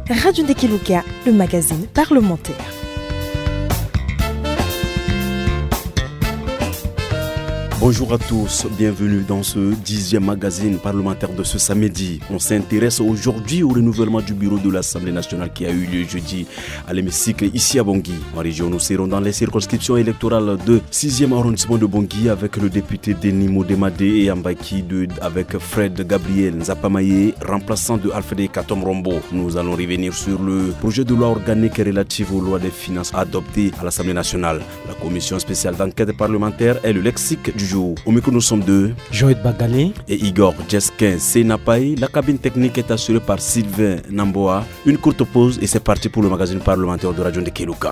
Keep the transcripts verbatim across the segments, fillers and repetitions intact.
Radio Ndekeluka, le magazine parlementaire. Bonjour à tous, bienvenue dans ce dixième magazine parlementaire de ce samedi. On s'intéresse aujourd'hui au renouvellement du bureau de l'Assemblée nationale qui a eu lieu jeudi à l'hémicycle ici à Bangui. En région, nous serons dans les circonscriptions électorales de sixième arrondissement de Bangui avec le député Denis Modémadé et Ambaki de, avec Fred Gabriel Nzapamaye, remplaçant de Alfred Katom Rombo. Nous allons revenir sur le projet de loi organique relative aux lois des finances adopté à l'Assemblée nationale. La commission spéciale d'enquête parlementaire est le lexique du jour. Au micro, nous sommes deux. Joël Bagalé et Igor Djeskin Senapaï. La cabine technique est assurée par Sylvain Namboa. Une courte pause et c'est parti pour le magazine parlementaire de Radio Ndekeluka.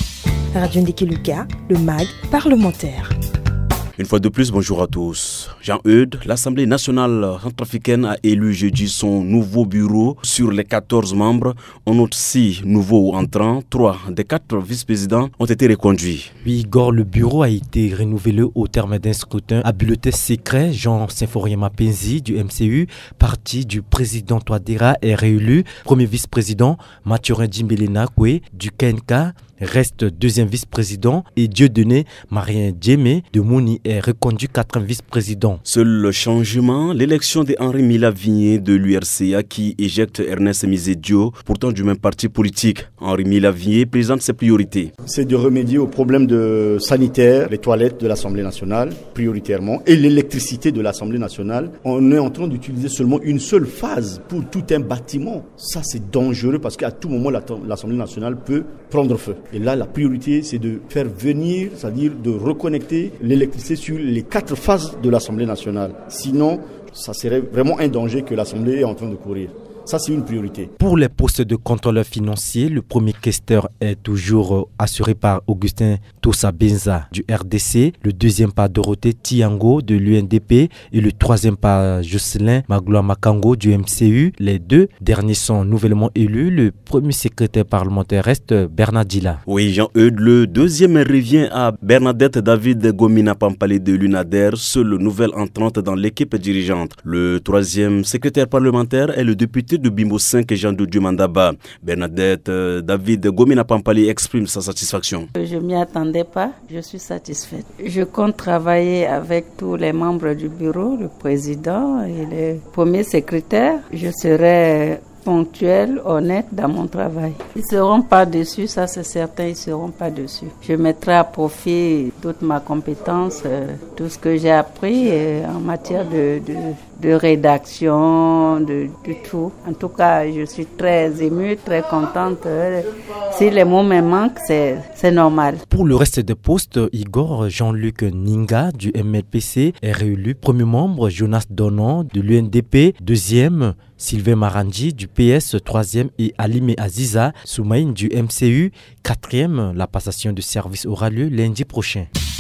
Radio Ndekeluka, le mag parlementaire. Une fois de plus, bonjour à tous. Jean-Eudes, l'Assemblée nationale centrafricaine a élu jeudi son nouveau bureau. Sur les quatorze membres, on note six nouveaux entrants. Trois des quatre vice-présidents ont été reconduits. Oui, Igor, le bureau a été renouvelé au terme d'un scrutin à bulletin secret. Jean Symphorien Mapenzi du M C U, parti du président Touadéra, est réélu. Premier vice-président, Mathurin Djimbélé Koué du K N K reste deuxième vice-président et Dieudonné Marien Djemé de Mouni est reconduit quatrième vice-président. Seul changement, l'élection de Henri Mila Vigné de l'U R C A qui éjecte Ernest Mizedio, pourtant du même parti politique. Henri Mila Vigné présente ses priorités. C'est de remédier aux problèmes de sanitaires, les toilettes de l'Assemblée nationale, prioritairement, et l'électricité de l'Assemblée nationale. On est en train d'utiliser seulement une seule phase pour tout un bâtiment. Ça, c'est dangereux parce qu'à tout moment, l'Assemblée nationale peut prendre feu. Et là, la priorité, c'est de faire venir, c'est-à-dire de reconnecter l'électricité sur les quatre phases de l'Assemblée nationale. Sinon, ça serait vraiment un danger que l'Assemblée est en train de courir. Ça, c'est une priorité. Pour les postes de contrôleur financier, le premier questeur est toujours assuré par Augustin Tossa Benza du R D C, le deuxième par Dorothée Tiango de l'U N D P et le troisième par Jocelyn Magloa Makango du M C U. Les deux derniers sont nouvellement élus. Le premier secrétaire parlementaire reste Bernard Dila. Oui, Jean-Eudes, le deuxième revient à Bernadette David Gomina Pampalé de l'U N A D E R, seule nouvelle entrante dans l'équipe dirigeante. Le troisième secrétaire parlementaire est le député de Bimbo cinq Jean de Dieu Mandaba. Bernadette euh, David Gomina Pampali exprime sa satisfaction. Je ne m'y attendais pas, je suis satisfaite. Je compte travailler avec tous les membres du bureau, le président et le premier secrétaire. Je serai ponctuel, honnête dans mon travail. Ils ne seront pas déçus, ça c'est certain, ils ne seront pas déçus. Je mettrai à profit toute ma compétence, euh, tout ce que j'ai appris euh, en matière de, de, de rédaction, de, de tout. En tout cas, je suis très émue, très contente. Euh, si les mots me manquent, c'est, c'est normal. Pour le reste des postes, Igor Jean-Luc Ninga du M L P C est réélu premier membre, Jonas Donon de l'U N D P, deuxième, Sylvain Marandji du P S, troisième, et Alime Aziza Soumaïn du M C U, quatrième. La passation de service aura lieu lundi prochain.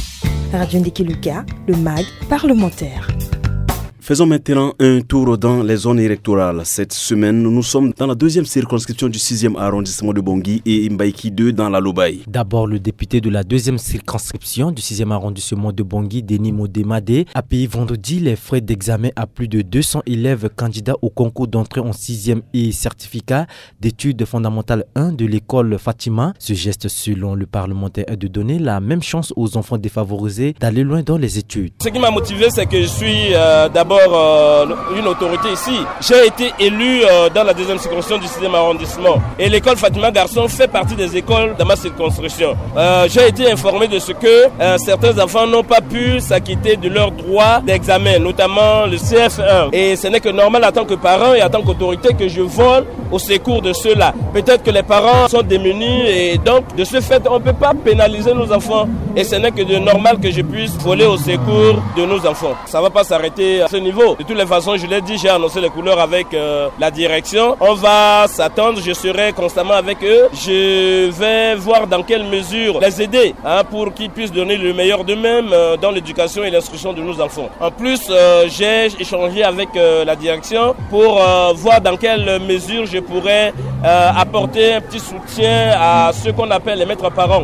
Radio Ndekeluka, le mag parlementaire. Faisons maintenant un tour dans les zones électorales. Cette semaine, nous sommes dans la deuxième circonscription du sixième arrondissement de Bangui et Mbaïki deux dans la Lobaye. D'abord, le député de la deuxième circonscription du sixième arrondissement de Bangui, Denis Modémadé, a payé vendredi les frais d'examen à plus de deux cents élèves candidats au concours d'entrée en sixième et certificat d'études fondamentales un de l'école Fatima. Ce geste, selon le parlementaire, est de donner la même chance aux enfants défavorisés d'aller loin dans les études. Ce qui m'a motivé, c'est que je suis euh, d'abord Euh, une autorité ici. J'ai été élu euh, dans la deuxième circonscription du sixième arrondissement et l'école Fatima Garçon fait partie des écoles de ma circonscription. Euh, j'ai été informé de ce que euh, certains enfants n'ont pas pu s'acquitter de leurs droits d'examen, notamment le C F un. Et ce n'est que normal en tant que parent et en tant qu'autorité que je vole au secours de ceux-là. Peut-être que les parents sont démunis et donc de ce fait on ne peut pas pénaliser nos enfants et ce n'est que de normal que je puisse voler au secours de nos enfants. Ça ne va pas s'arrêter à ce niveau. De toutes les façons, je l'ai dit, j'ai annoncé les couleurs avec euh, la direction. On va s'attendre, je serai constamment avec eux. Je vais voir dans quelle mesure les aider hein, pour qu'ils puissent donner le meilleur d'eux-mêmes euh, dans l'éducation et l'instruction de nos enfants. En plus, euh, j'ai échangé avec euh, la direction pour euh, voir dans quelle mesure je pourrais euh, apporter un petit soutien à ceux qu'on appelle les maîtres parents,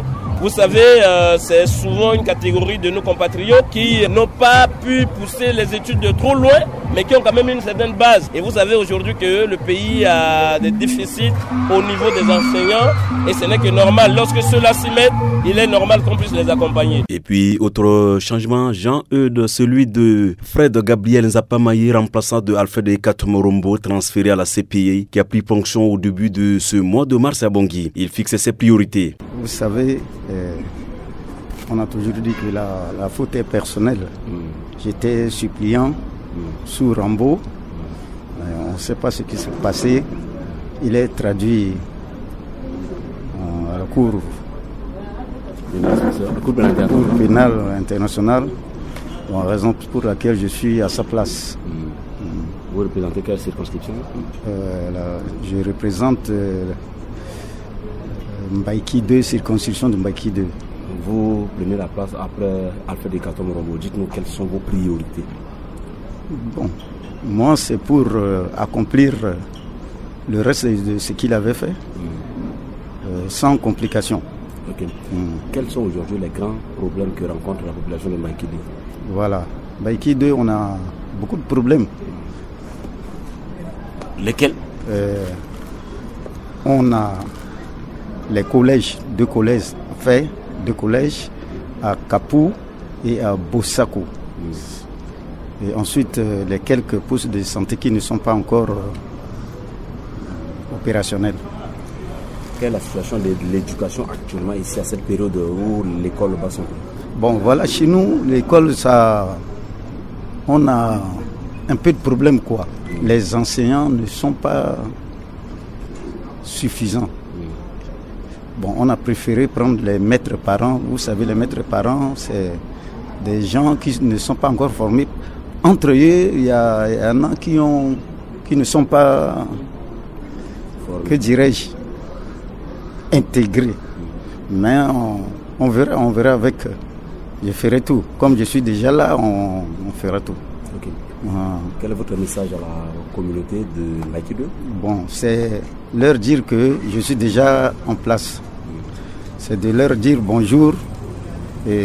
Vous savez, euh, c'est souvent une catégorie de nos compatriotes qui n'ont pas pu pousser les études de trop loin, mais qui ont quand même une certaine base. Et vous savez aujourd'hui que le pays a des déficits au niveau des enseignants et ce n'est que normal. Lorsque ceux-là s'y mettent, il est normal qu'on puisse les accompagner. Et puis, autre changement, Jean-Eudes, celui de Fred Gabriel Nzapamaye, remplaçant de Alfred Ekato Morombo, transféré à la C P I, qui a pris fonction au début de ce mois de mars à Bangui. Il fixe ses priorités. Vous savez, euh, on a toujours dit que la, la faute est personnelle. Mm. J'étais suppliant mm. sous Rambo. Euh, on ne sait pas ce qui s'est passé. Il est traduit à la Cour, cour pénale internationale, en raison pour laquelle je suis à sa place. Mm. Mm. Vous représentez quelle circonscription? euh, la, Je représente euh, Mbaïki deux, circonscription de Mbaïki deux. Vous prenez la place après Alfred Ekato Morombo. Dites-nous quelles sont vos priorités. Bon, moi c'est pour euh, accomplir euh, le reste de ce qu'il avait fait, mm. euh, sans complications. Okay. Mm. Quels sont aujourd'hui les grands problèmes que rencontre la population de Mbaïki deux? Voilà, Mbaïki deux, on a beaucoup de problèmes. Lesquels? euh, On a les collèges, deux collèges faits, deux collèges à Kapou et à Bossako. Mm. Et ensuite, euh, les quelques postes de santé qui ne sont pas encore euh, opérationnels. Quelle est la situation de l'éducation actuellement ici à cette période où l'école va s'en? Bon, voilà, chez nous, l'école, ça, on a un peu de problème, quoi. Mm. Les enseignants ne sont pas suffisants. Bon, on a préféré prendre les maîtres parents. Vous savez, les maîtres parents, c'est des gens qui ne sont pas encore formés. Entre eux, il y, y en a qui, ont, qui ne sont pas, que dirais-je, intégrés. Mais on, on, verra, on verra avec eux. Je ferai tout. Comme je suis déjà là, on, on fera tout. Okay. Ah. Quel est votre message à la communauté de Mbaïki deux? Bon, c'est leur dire que je suis déjà en place. C'est de leur dire bonjour et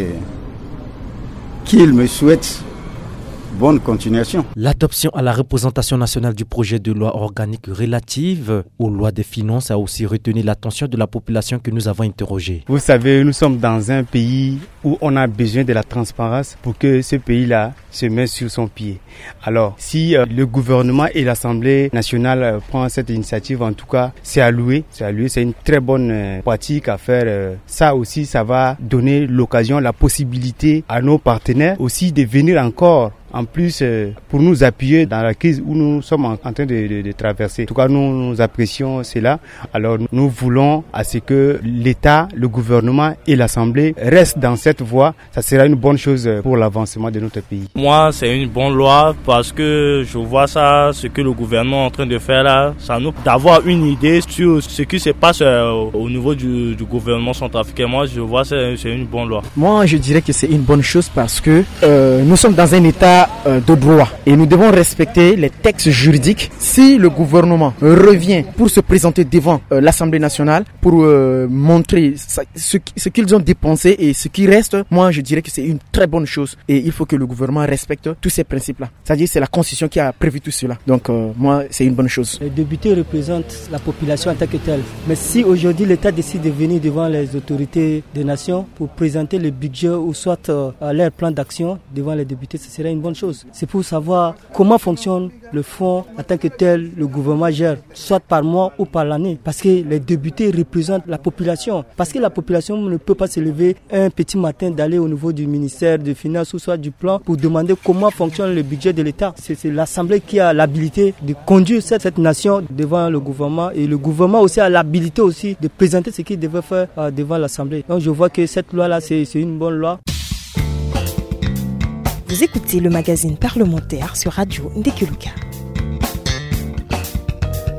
qu'ils me souhaitent bonne continuation. L'adoption à la représentation nationale du projet de loi organique relative aux lois des finances a aussi retenu l'attention de la population que nous avons interrogée. Vous savez, nous sommes dans un pays où on a besoin de la transparence pour que ce pays-là se mette sur son pied. Alors, si euh, le gouvernement et l'Assemblée nationale euh, prennent cette initiative, en tout cas, c'est à louer. C'est à louer, c'est une très bonne euh, pratique à faire. Euh. Ça aussi, ça va donner l'occasion, la possibilité à nos partenaires aussi de venir encore en plus euh, pour nous appuyer dans la crise où nous sommes en, en train de, de, de traverser. En tout cas, nous, nous apprécions cela. Alors, nous voulons à ce que l'État, le gouvernement et l'Assemblée restent dans cette voie. Ça sera une bonne chose pour l'avancement de notre pays. Moi, c'est une bonne loi parce que je vois ça, ce que le gouvernement est en train de faire là, ça nous d'avoir une idée sur ce qui se passe euh, au niveau du, du gouvernement centrafricain. Moi, je vois que c'est une bonne loi. Moi, je dirais que c'est une bonne chose parce que euh, nous sommes dans un état de droit et nous devons respecter les textes juridiques. Si le gouvernement revient pour se présenter devant euh, l'Assemblée nationale pour euh, montrer ça, ce, ce qu'ils ont dépensé et ce qui reste, moi je dirais que c'est une très bonne chose et il faut que le gouvernement respecte tous ces principes-là. C'est-à-dire c'est la Constitution qui a prévu tout cela. Donc euh, moi c'est une bonne chose. Les députés représentent la population en tant que telle. Mais si aujourd'hui l'État décide de venir devant les autorités des nations pour présenter le budget ou soit euh, leur plan d'action devant les députés, ce serait une bonne chose. C'est pour savoir comment fonctionne le fonds en tant que tel, le gouvernement gère, soit par mois ou par l'année. Parce que les députés représentent la population. Parce que la population ne peut pas se lever un petit matin d'aller au niveau du ministère des Finances ou soit du plan pour demander comment fonctionne le budget de l'État. C'est, c'est l'Assemblée qui a l'habilité de conduire cette, cette nation devant le gouvernement et le gouvernement aussi a l'habilité aussi de présenter ce qu'il devait faire euh, devant l'Assemblée. Donc je vois que cette loi-là, c'est, c'est une bonne loi. Vous écoutez le magazine parlementaire sur Radio Ndekuluka.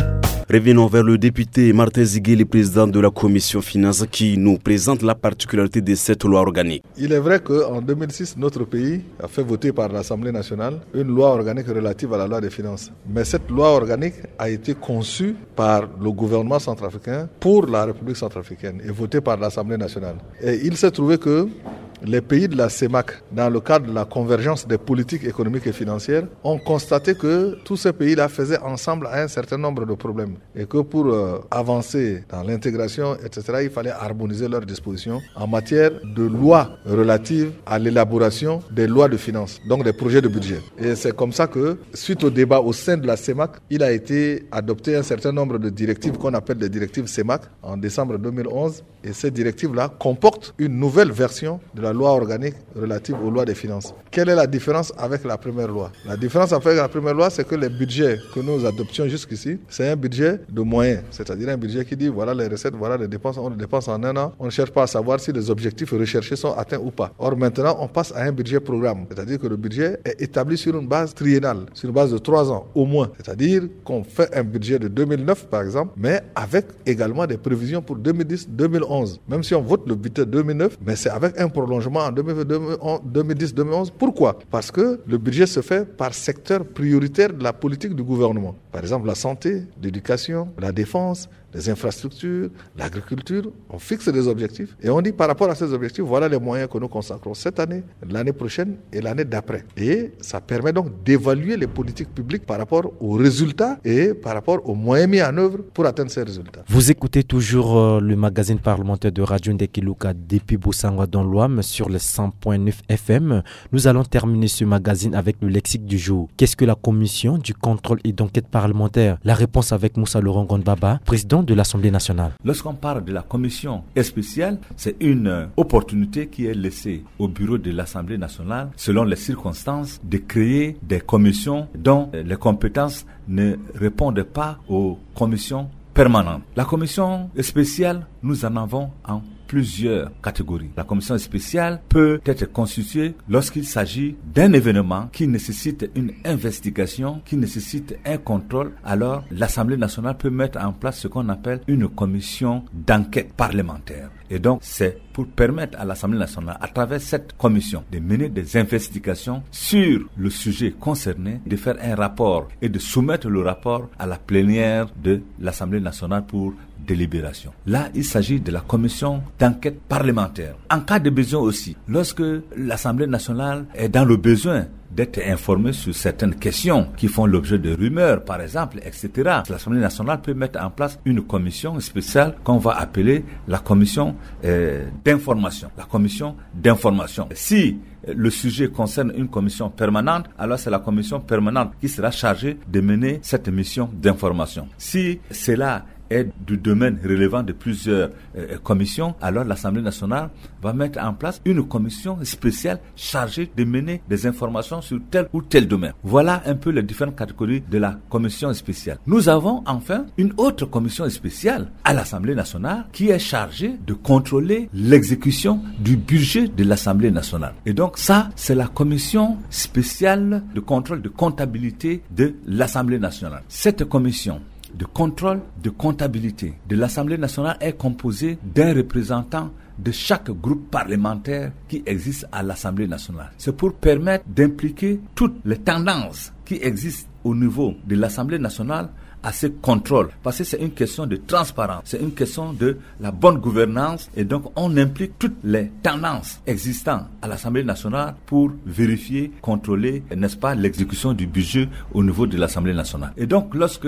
Revenons vers le député Martin Zigué, le président de la commission finances, qui nous présente la particularité de cette loi organique. Il est vrai qu'en deux mille six, notre pays a fait voter par l'Assemblée nationale une loi organique relative à la loi des finances. Mais cette loi organique a été conçue par le gouvernement centrafricain pour la République centrafricaine et votée par l'Assemblée nationale. Et il s'est trouvé que les pays de la CEMAC, dans le cadre de la convergence des politiques économiques et financières, ont constaté que tous ces pays-là faisaient ensemble un certain nombre de problèmes et que pour euh, avancer dans l'intégration, et cetera, il fallait harmoniser leurs dispositions en matière de lois relatives à l'élaboration des lois de finances, donc des projets de budget. Et c'est comme ça que, suite au débat au sein de la CEMAC, il a été adopté un certain nombre de directives qu'on appelle les directives CEMAC en décembre deux mille onze. Et ces directives-là comportent une nouvelle version de la loi organique relative aux lois des finances. Quelle est la différence avec la première loi? La différence avec la première loi, c'est que les budgets que nous adoptions jusqu'ici, c'est un budget de moyens, c'est-à-dire un budget qui dit voilà les recettes, voilà les dépenses, on les dépense en un an, on ne cherche pas à savoir si les objectifs recherchés sont atteints ou pas. Or maintenant, on passe à un budget programme, c'est-à-dire que le budget est établi sur une base triennale, sur une base de trois ans au moins, c'est-à-dire qu'on fait un budget de deux mille neuf par exemple, mais avec également des prévisions pour deux mille dix deux mille onze. Même si on vote le budget deux mille neuf, mais c'est avec un prolongement en deux mille dix deux mille onze. Pourquoi? Parce que le budget se fait par secteur prioritaire de la politique du gouvernement. Par exemple, la santé, l'éducation, la défense, les infrastructures, l'agriculture. On fixe des objectifs et on dit par rapport à ces objectifs, voilà les moyens que nous consacrons cette année, l'année prochaine et l'année d'après. Et ça permet donc d'évaluer les politiques publiques par rapport aux résultats et par rapport aux moyens mis en œuvre pour atteindre ces résultats. Vous écoutez toujours euh, le magazine parlementaire de Radio Ndekiluka depuis Boussangwa dans l'Ouam sur le cent point neuf F M. Nous allons terminer ce magazine avec le lexique du jour. Qu'est-ce que la commission du contrôle et d'enquête parlementaire? La réponse avec Moussa Laurent Gondbaba, président de l'Assemblée nationale. Lorsqu'on parle de la commission spéciale, c'est une opportunité qui est laissée au bureau de l'Assemblée nationale, selon les circonstances, de créer des commissions dont les compétences ne répondent pas aux commissions permanentes. La commission spéciale, nous en avons en plusieurs catégories. La commission spéciale peut être constituée lorsqu'il s'agit d'un événement qui nécessite une investigation, qui nécessite un contrôle. Alors, l'Assemblée nationale peut mettre en place ce qu'on appelle une commission d'enquête parlementaire. Et donc, c'est pour permettre à l'Assemblée nationale, à travers cette commission, de mener des investigations sur le sujet concerné, de faire un rapport et de soumettre le rapport à la plénière de l'Assemblée nationale pour délibération. Là, il s'agit de la commission d'enquête parlementaire. En cas de besoin aussi, lorsque l'Assemblée nationale est dans le besoin d'être informée sur certaines questions qui font l'objet de rumeurs, par exemple, et cetera. L'Assemblée nationale peut mettre en place une commission spéciale qu'on va appeler la commission euh, d'information. La commission d'information. Si le sujet concerne une commission permanente, alors c'est la commission permanente qui sera chargée de mener cette mission d'information. Si cela est du domaine relevant de plusieurs euh, commissions, alors l'Assemblée nationale va mettre en place une commission spéciale chargée de mener des informations sur tel ou tel domaine. Voilà un peu les différentes catégories de la commission spéciale. Nous avons enfin une autre commission spéciale à l'Assemblée nationale qui est chargée de contrôler l'exécution du budget de l'Assemblée nationale. Et donc ça, c'est la commission spéciale de contrôle de comptabilité de l'Assemblée nationale. Cette commission de contrôle de comptabilité de l'Assemblée nationale est composée d'un représentant de chaque groupe parlementaire qui existe à l'Assemblée nationale. C'est pour permettre d'impliquer toutes les tendances qui existent au niveau de l'Assemblée nationale à ce contrôle, parce que c'est une question de transparence, c'est une question de la bonne gouvernance, et donc on implique toutes les tendances existantes à l'Assemblée nationale pour vérifier, contrôler, n'est-ce pas, l'exécution du budget au niveau de l'Assemblée nationale. Et donc lorsque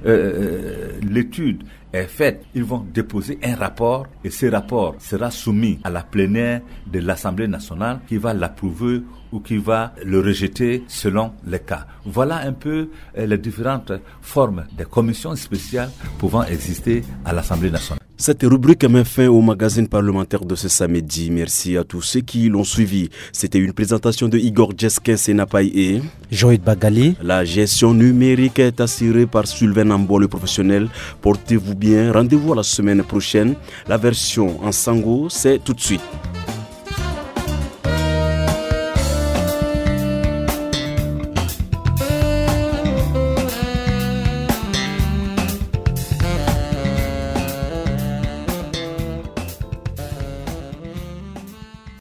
euh, l'étude est faite, ils vont déposer un rapport et ce rapport sera soumis à la plénière de l'Assemblée nationale qui va l'approuver ou qui va le rejeter selon les cas. Voilà un peu euh, les différentes formes de commissions spéciales pouvant exister à l'Assemblée nationale. Cette rubrique met fin au magazine parlementaire de ce samedi. Merci à tous ceux qui l'ont suivi. C'était une présentation de Igor Djeskin Senapaï et Joïd Bagali. La gestion numérique est assurée par Sylvain Ambo, le professionnel. Portez-vous bien. Rendez-vous la semaine prochaine. La version en sango, c'est tout de suite.